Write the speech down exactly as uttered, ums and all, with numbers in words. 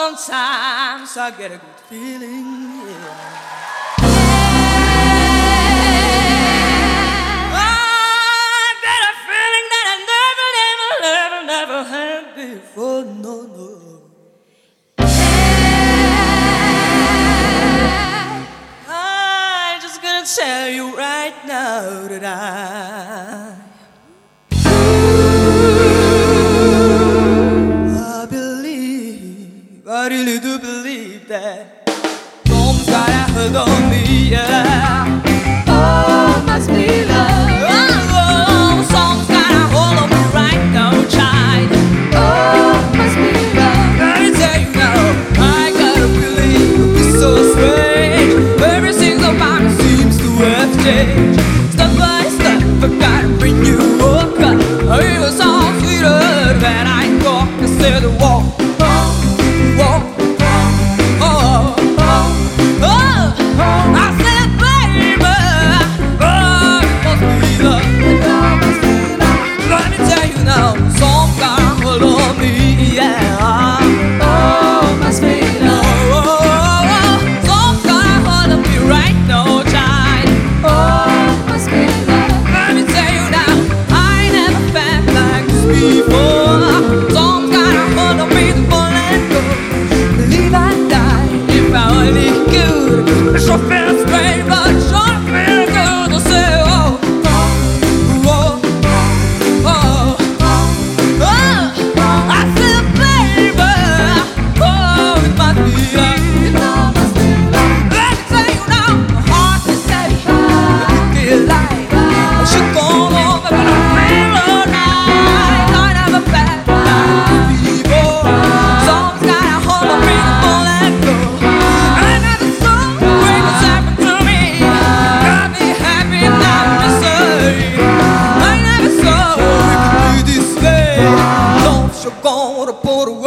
sometimes I get a good feeling, yeah. I get a feeling that I never, never, never, never had before, no, no. I'm just gonna tell you right now that I I believe, I really do believe that someone's got a hold on me, yeah. Oh, must be love. Oh, someone's got a hold on me right now, child. Oh, must be love. Let me tell you now, I gotta believe it's so strange. Everything about me seems to have changed. Step by step, I gotta bring you up. It was all sweeter than I thought. I said, walk, walk, walk, oh, oh, oh, oh. I said, baby, oh, it must be love. Love must be love. Let me tell you now, some got a hold on me, yeah. Oh, must be love. Oh, oh, oh, some got a hold on me right now, child. Oh, must be love. Let me tell you now, I never felt like this before. Some got a hold on me, the won't let go. Believe I'd die if I only could. It sure feels strange, but it sure feels good to say, oh, oh, oh, oh, oh. I said, baby, oh, it must be love. Love must be love. Let me tell you now, my heart is steady, I feel like I should go over, but I feel alright. I never felt like this before. Someone's got a hold on me, won't let go. I never saw great what's happened to me. Got me happy, not misery. I never saw it could be this way. Don't you gonna put away